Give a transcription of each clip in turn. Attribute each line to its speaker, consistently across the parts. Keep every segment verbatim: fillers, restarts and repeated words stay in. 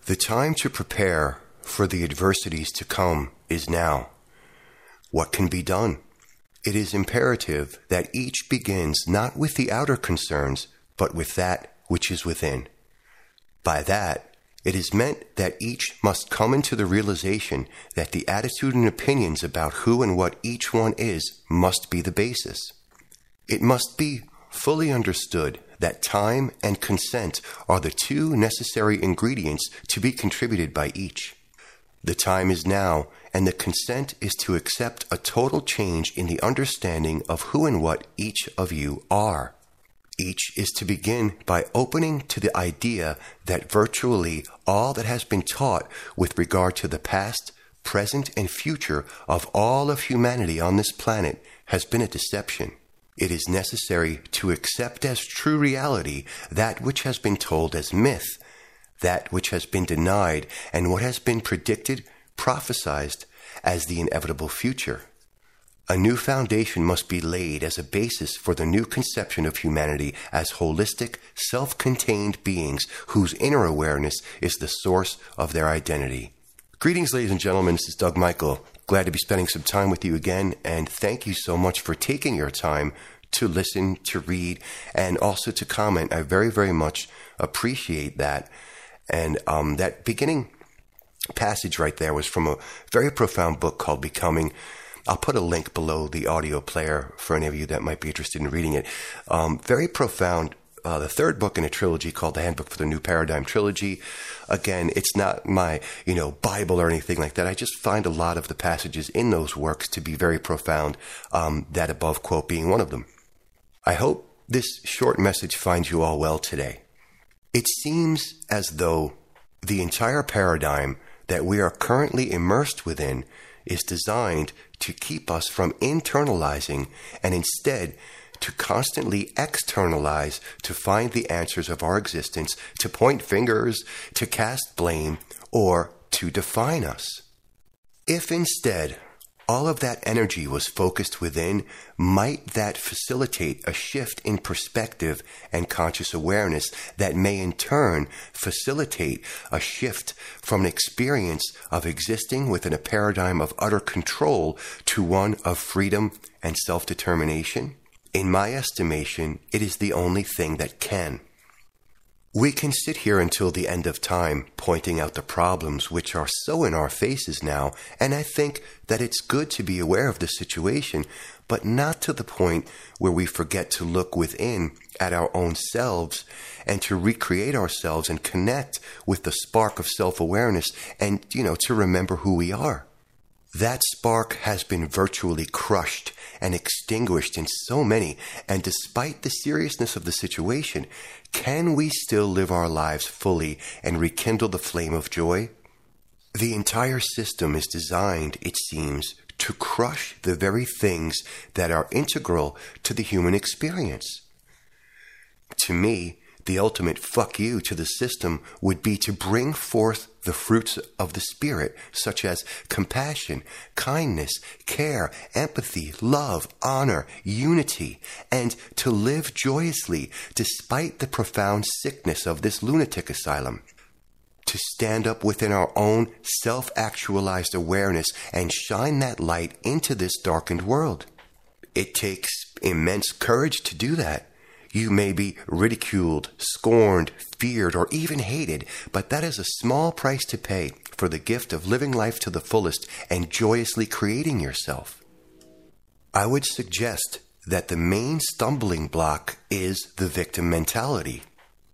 Speaker 1: The time to prepare for the adversities to come is now. What can be done? It is imperative that each begins not with the outer concerns, but with that which is within. By that, it is meant that each must come into the realization that the attitude and opinions about who and what each one is must be the basis. It must be fully understood that time and consent are the two necessary ingredients to be contributed by each. The time is now, and the consent is to accept a total change in the understanding of who and what each of you are. Each is to begin by opening to the idea that virtually all that has been taught with regard to the past, present, and future of all of humanity on this planet has been a deception. It is necessary to accept as true reality that which has been told as myth, that which has been denied, and what has been predicted, prophesied as the inevitable future. A new foundation must be laid as a basis for the new conception of humanity as holistic, self-contained beings whose inner awareness is the source of their identity. Greetings, ladies and gentlemen. This is Doug Michael. Glad to be spending some time with you again, and thank you so much for taking your time to listen, to read, and also to comment. I very, very much appreciate that. And um, that beginning passage right there was from a very profound book called Becoming. I'll put a link below the audio player for any of you that might be interested in reading it. Um, very profound. Uh, the third book in a trilogy called The Handbook for the New Paradigm Trilogy. Again, it's not my, you know, Bible or anything like that. I just find a lot of the passages in those works to be very profound, um, that above quote being one of them. I hope this short message finds you all well today. It seems as though the entire paradigm that we are currently immersed within is designed to keep us from internalizing and instead to constantly externalize to find the answers of our existence, to point fingers, to cast blame, or to define us. If instead all of that energy was focused within, might that facilitate a shift in perspective and conscious awareness that may in turn facilitate a shift from an experience of existing within a paradigm of utter control to one of freedom and self-determination? In my estimation, it is the only thing that can. We can sit here until the end of time pointing out the problems which are so in our faces now, and I think that it's good to be aware of the situation, but not to the point where we forget to look within at our own selves and to recreate ourselves and connect with the spark of self-awareness and, you know, to remember who we are. That spark has been virtually crushed and extinguished in so many, and despite the seriousness of the situation, can we still live our lives fully and rekindle the flame of joy? The entire system is designed, it seems, to crush the very things that are integral to the human experience. To me, the ultimate fuck you to the system would be to bring forth the fruits of the Spirit, such as compassion, kindness, care, empathy, love, honor, unity, and to live joyously despite the profound sickness of this lunatic asylum. To stand up within our own self-actualized awareness and shine that light into this darkened world. It takes immense courage to do that. You may be ridiculed, scorned, feared, or even hated, but that is a small price to pay for the gift of living life to the fullest and joyously creating yourself. I would suggest that the main stumbling block is the victim mentality.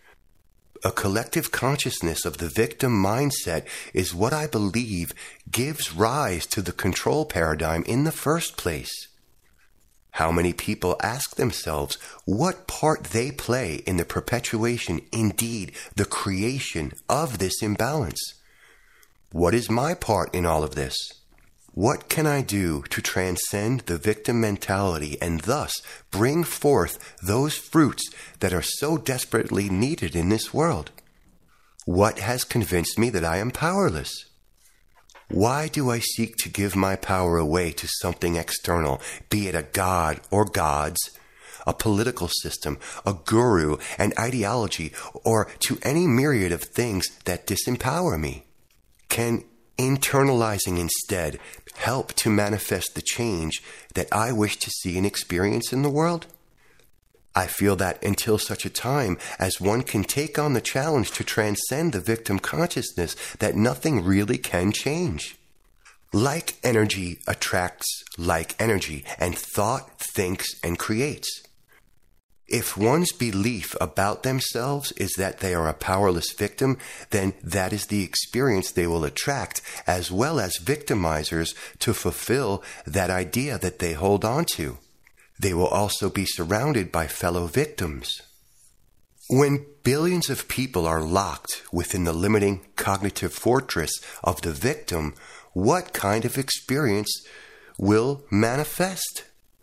Speaker 1: A collective consciousness of the victim mindset is what I believe gives rise to the control paradigm in the first place. How many people ask themselves what part they play in the perpetuation, indeed, the creation of this imbalance? What is my part in all of this? What can I do to transcend the victim mentality and thus bring forth those fruits that are so desperately needed in this world? What has convinced me that I am powerless? Why do I seek to give my power away to something external, be it a god or gods, a political system, a guru, an ideology, or to any myriad of things that disempower me? Can internalizing instead help to manifest the change that I wish to see and experience in the world? I feel that until such a time as one can take on the challenge to transcend the victim consciousness, that nothing really can change. Like energy attracts like energy, and thought thinks and creates. If one's belief about themselves is that they are a powerless victim, then that is the experience they will attract, as well as victimizers to fulfill that idea that they hold on to. They will also be surrounded by fellow victims. When billions of people are locked within the limiting cognitive fortress of the victim, what kind of experience will manifest?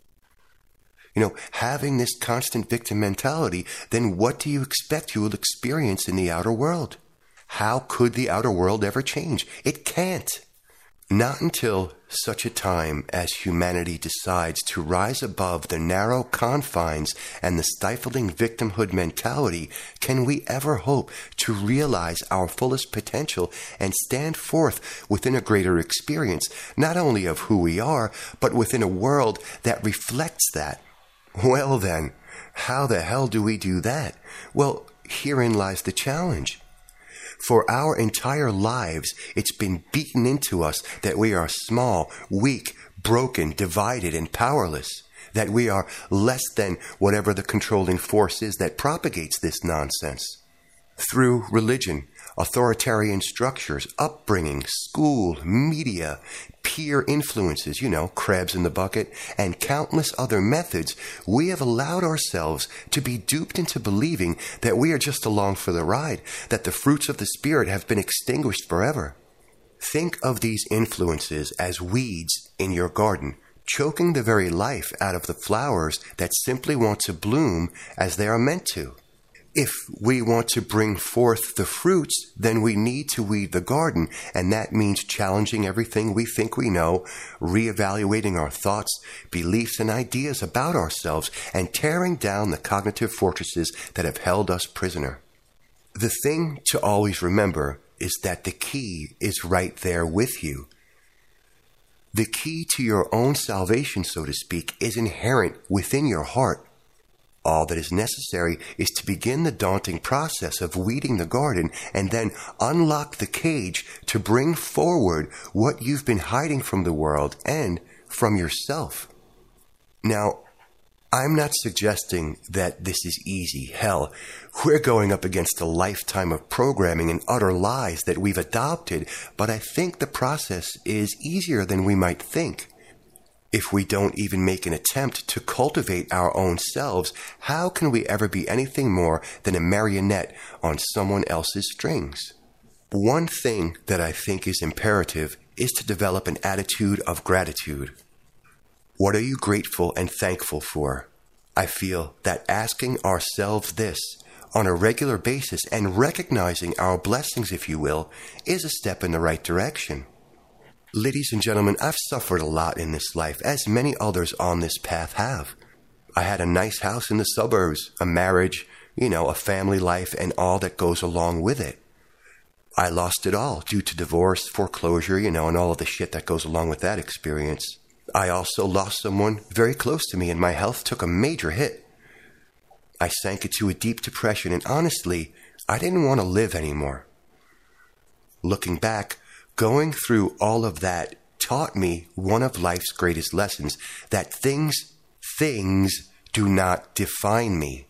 Speaker 1: You know, having this constant victim mentality, then what do you expect you will experience in the outer world? How could the outer world ever change? It can't. Not until such a time as humanity decides to rise above the narrow confines and the stifling victimhood mentality can we ever hope to realize our fullest potential and stand forth within a greater experience, not only of who we are, but within a world that reflects that. Well then, how the hell do we do that? Well, herein lies the challenge. For our entire lives, it's been beaten into us that we are small, weak, broken, divided, and powerless, that we are less than whatever the controlling force is that propagates this nonsense. Through religion, authoritarian structures, upbringing, school, media, peer influences, you know, crabs in the bucket, and countless other methods, we have allowed ourselves to be duped into believing that we are just along for the ride, that the fruits of the Spirit have been extinguished forever. Think of these influences as weeds in your garden, choking the very life out of the flowers that simply want to bloom as they are meant to. If we want to bring forth the fruits, then we need to weed the garden, and that means challenging everything we think we know, reevaluating our thoughts, beliefs, and ideas about ourselves, and tearing down the cognitive fortresses that have held us prisoner. The thing to always remember is that the key is right there with you. The key to your own salvation, so to speak, is inherent within your heart. All that is necessary is to begin the daunting process of weeding the garden and then unlock the cage to bring forward what you've been hiding from the world and from yourself. Now, I'm not suggesting that this is easy. Hell, we're going up against a lifetime of programming and utter lies that we've adopted, but I think the process is easier than we might think. If we don't even make an attempt to cultivate our own selves, how can we ever be anything more than a marionette on someone else's strings? One thing that I think is imperative is to develop an attitude of gratitude. What are you grateful and thankful for? I feel that asking ourselves this on a regular basis and recognizing our blessings, if you will, is a step in the right direction. Ladies and gentlemen, I've suffered a lot in this life, as many others on this path have. I had a nice house in the suburbs, a marriage, you know, a family life, and all that goes along with it. I lost it all due to divorce, foreclosure, you know, and all of the shit that goes along with that experience. I also lost someone very close to me, and my health took a major hit. I sank into a deep depression, and honestly, I didn't want to live anymore. Looking back, going through all of that taught me one of life's greatest lessons, that things, things do not define me.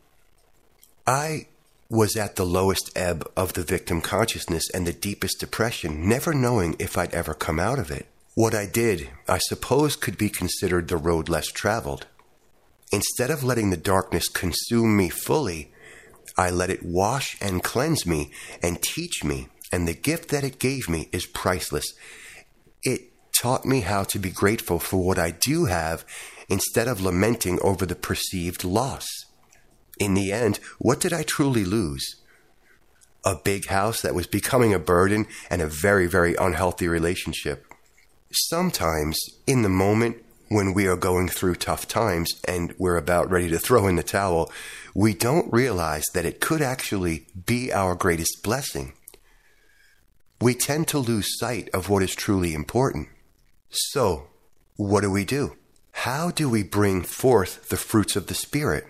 Speaker 1: I was at the lowest ebb of the victim consciousness and the deepest depression, never knowing if I'd ever come out of it. What I did, I suppose, could be considered the road less traveled. Instead of letting the darkness consume me fully, I let it wash and cleanse me and teach me. And the gift that it gave me is priceless. It taught me how to be grateful for what I do have instead of lamenting over the perceived loss. In the end, what did I truly lose? A big house that was becoming a burden and a very, very unhealthy relationship. Sometimes, in the moment, when we are going through tough times and we're about ready to throw in the towel, we don't realize that it could actually be our greatest blessing. We tend to lose sight of what is truly important. So, what do we do? How do we bring forth the fruits of the Spirit?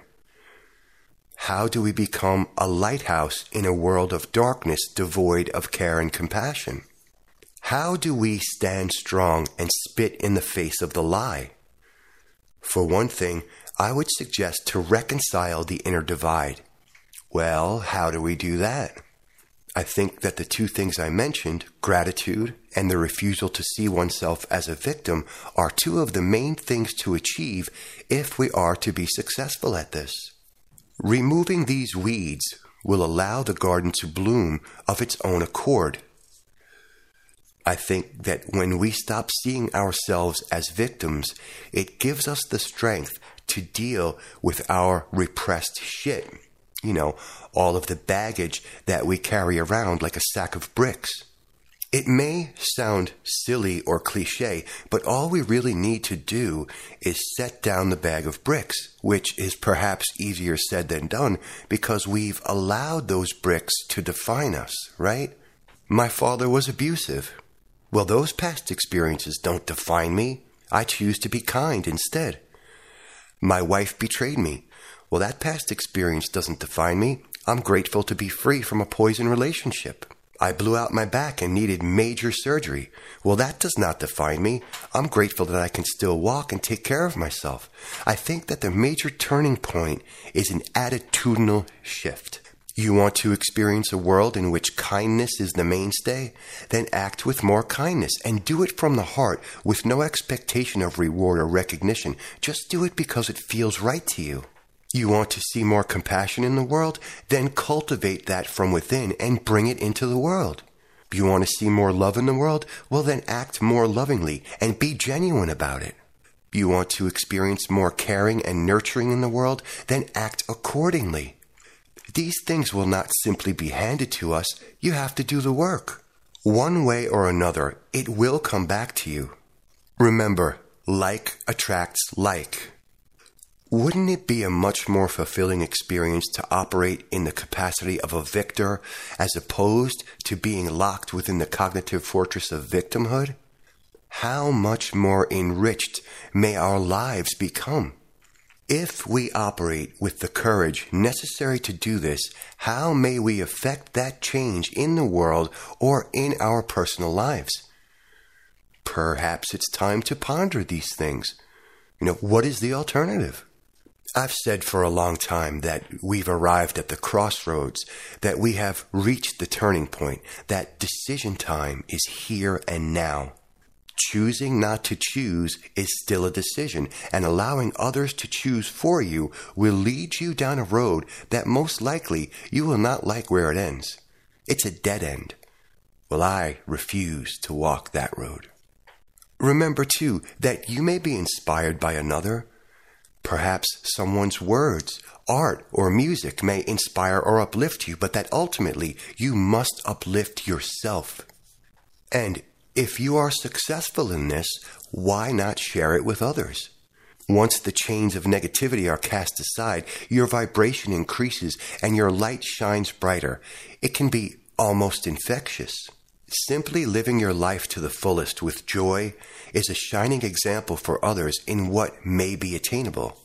Speaker 1: How do we become a lighthouse in a world of darkness devoid of care and compassion? How do we stand strong and spit in the face of the lie? For one thing, I would suggest to reconcile the inner divide. Well, how do we do that? I think that the two things I mentioned, gratitude and the refusal to see oneself as a victim, are two of the main things to achieve if we are to be successful at this. Removing these weeds will allow the garden to bloom of its own accord. I think that when we stop seeing ourselves as victims, it gives us the strength to deal with our repressed shit. You know, all of the baggage that we carry around like a sack of bricks. It may sound silly or cliche, but all we really need to do is set down the bag of bricks, which is perhaps easier said than done because we've allowed those bricks to define us, right? My father was abusive. Well, those past experiences don't define me. I choose to be kind instead. My wife betrayed me. Well, that past experience doesn't define me. I'm grateful to be free from a poison relationship. I blew out my back and needed major surgery. Well, that does not define me. I'm grateful that I can still walk and take care of myself. I think that the major turning point is an attitudinal shift. You want to experience a world in which kindness is the mainstay? Then act with more kindness and do it from the heart with no expectation of reward or recognition. Just do it because it feels right to you. You want to see more compassion in the world? Then cultivate that from within and bring it into the world. You want to see more love in the world? Well, then act more lovingly and be genuine about it. You want to experience more caring and nurturing in the world? Then act accordingly. These things will not simply be handed to us. You have to do the work. One way or another, it will come back to you. Remember, like attracts like. Wouldn't it be a much more fulfilling experience to operate in the capacity of a victor as opposed to being locked within the cognitive fortress of victimhood? How much more enriched may our lives become? If we operate with the courage necessary to do this, how may we effect that change in the world or in our personal lives? Perhaps it's time to ponder these things. You know, what is the alternative? I've said for a long time that we've arrived at the crossroads, that we have reached the turning point, that decision time is here and now. Choosing not to choose is still a decision, and allowing others to choose for you will lead you down a road that most likely you will not like where it ends. It's a dead end. Well, I refuse to walk that road. Remember, too, that you may be inspired by another. Perhaps someone's words, art, or music may inspire or uplift you, but that ultimately you must uplift yourself. And if you are successful in this, why not share it with others? Once the chains of negativity are cast aside, your vibration increases and your light shines brighter. It can be almost infectious. Simply living your life to the fullest with joy is a shining example for others in what may be attainable.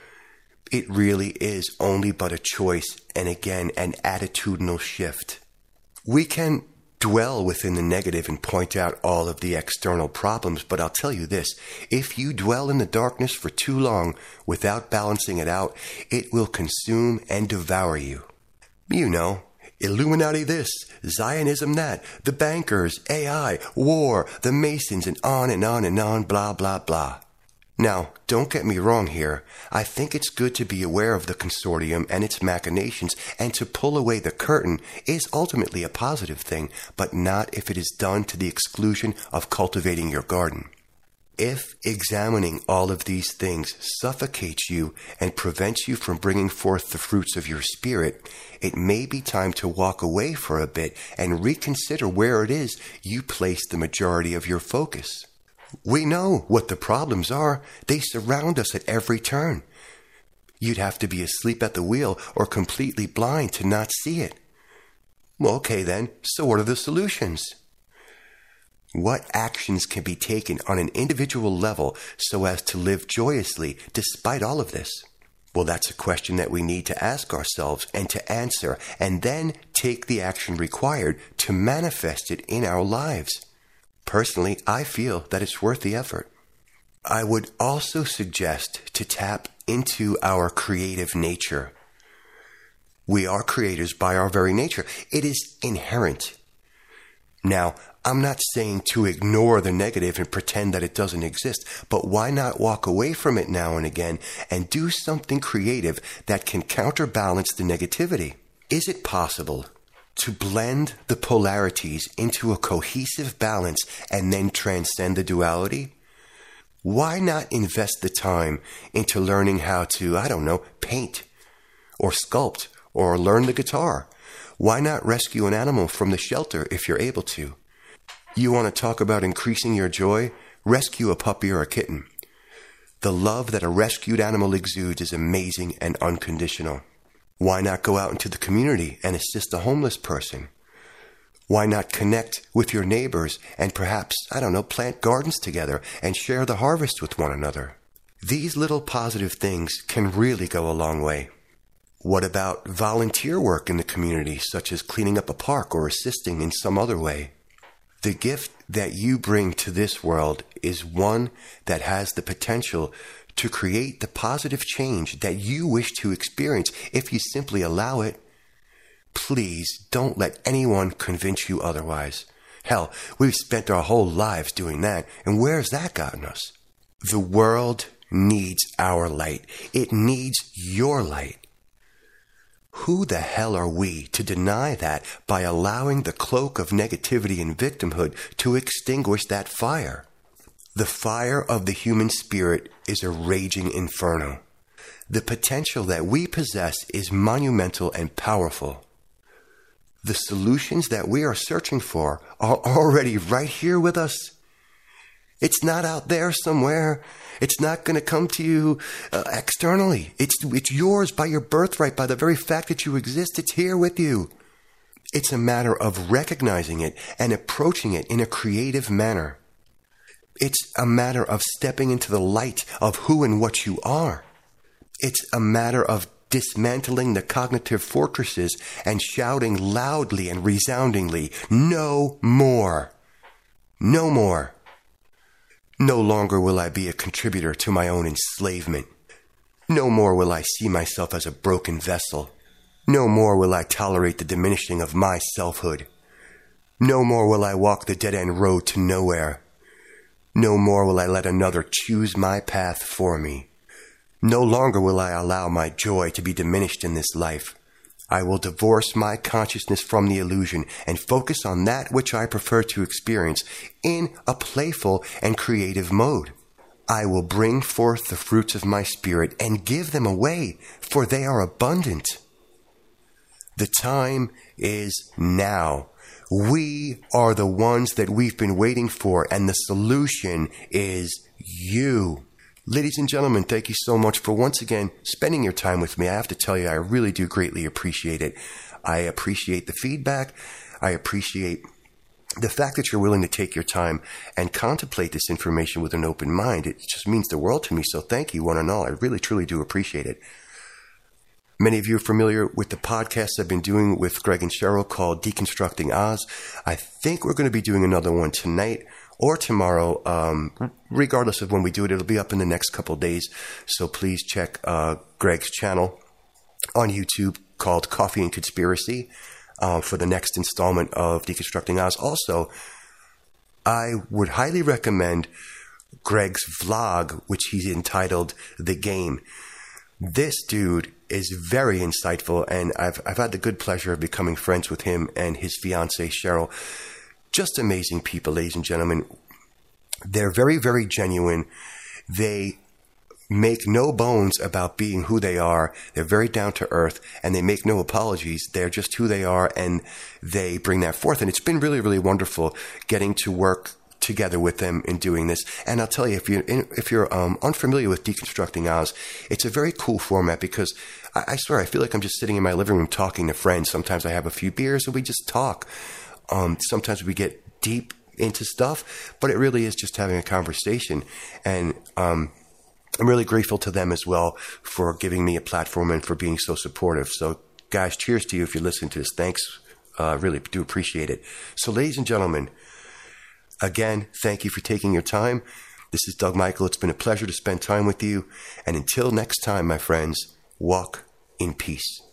Speaker 1: It really is only but a choice and again an attitudinal shift. We can dwell within the negative and point out all of the external problems, but I'll tell you this, if you dwell in the darkness for too long without balancing it out, it will consume and devour you. You know, Illuminati this, Zionism that, the bankers, A I, war, the Masons, and on and on and on, blah, blah, blah. Now, don't get me wrong here. I think it's good to be aware of the consortium and its machinations, and to pull away the curtain is ultimately a positive thing, but not if it is done to the exclusion of cultivating your garden. If examining all of these things suffocates you and prevents you from bringing forth the fruits of your spirit, it may be time to walk away for a bit and reconsider where it is you place the majority of your focus. We know what the problems are. They surround us at every turn. You'd have to be asleep at the wheel or completely blind to not see it. Well, okay then, so what are the solutions? What actions can be taken on an individual level so as to live joyously despite all of this? Well, that's a question that we need to ask ourselves and to answer, and then take the action required to manifest it in our lives. Personally, I feel that it's worth the effort. I would also suggest to tap into our creative nature. We are creators by our very nature. It is inherent. Now, I'm not saying to ignore the negative and pretend that it doesn't exist, but why not walk away from it now and again and do something creative that can counterbalance the negativity? Is it possible to blend the polarities into a cohesive balance and then transcend the duality? Why not invest the time into learning how to, I don't know, paint or sculpt or learn the guitar? Why not rescue an animal from the shelter if you're able to? You want to talk about increasing your joy? Rescue a puppy or a kitten. The love that a rescued animal exudes is amazing and unconditional. Why not go out into the community and assist a homeless person? Why not connect with your neighbors and perhaps, I don't know, plant gardens together and share the harvest with one another? These little positive things can really go a long way. What about volunteer work in the community, such as cleaning up a park or assisting in some other way? The gift that you bring to this world is one that has the potential to create the positive change that you wish to experience if you simply allow it. Please don't let anyone convince you otherwise. Hell, we've spent our whole lives doing that, and where's that gotten us? The world needs our light. It needs your light. Who the hell are we to deny that by allowing the cloak of negativity and victimhood to extinguish that fire? The fire of the human spirit is a raging inferno. The potential that we possess is monumental and powerful. The solutions that we are searching for are already right here with us. It's not out there somewhere. It's not going to come to you uh, externally. It's, it's yours by your birthright, by the very fact that you exist. It's here with you. It's a matter of recognizing it and approaching it in a creative manner. It's a matter of stepping into the light of who and what you are. It's a matter of dismantling the cognitive fortresses and shouting loudly and resoundingly, no more. No more. No longer will I be a contributor to my own enslavement. No more will I see myself as a broken vessel. No more will I tolerate the diminishing of my selfhood. No more will I walk the dead-end road to nowhere. No more will I let another choose my path for me. No longer will I allow my joy to be diminished in this life. I will divorce my consciousness from the illusion and focus on that which I prefer to experience in a playful and creative mode. I will bring forth the fruits of my spirit and give them away, for they are abundant. The time is now. We are the ones that we've been waiting for, and the solution is you. Ladies and gentlemen, thank you so much for once again spending your time with me. I have to tell you, I really do greatly appreciate it. I appreciate the feedback. I appreciate the fact that you're willing to take your time and contemplate this information with an open mind. It just means the world to me. So thank you, one and all. I really, truly do appreciate it. Many of you are familiar with the podcast I've been doing with Greg and Cheryl called Deconstructing Oz. I think we're going to be doing another one tonight or tomorrow. Um, regardless of when we do it, it'll be up in the next couple of days. So please check uh, Greg's channel on YouTube called Coffee and Conspiracy uh, for the next installment of Deconstructing Oz. Also, I would highly recommend Greg's vlog, which he's entitled The Game. This dude is very insightful, and I've I've had the good pleasure of becoming friends with him and his fiancée, Cheryl. Just amazing people, ladies and gentlemen. They're very, very genuine. They make no bones about being who they are. They're very down to earth, and they make no apologies. They're just who they are, and they bring that forth. And it's been really, really wonderful getting to work together with them in doing this. And I'll tell you, if you if you're um, unfamiliar with Deconstructing Oz, it's a very cool format because I, I swear I feel like I'm just sitting in my living room talking to friends. Sometimes I have a few beers and we just talk. Um, sometimes we get deep into stuff, but it really is just having a conversation. And um, I'm really grateful to them as well for giving me a platform and for being so supportive. So, guys, cheers to you if you listen to this. Thanks. I uh, really do appreciate it. So, ladies and gentlemen, again, thank you for taking your time. This is Doug Michael. It's been a pleasure to spend time with you. And until next time, my friends, walk in peace.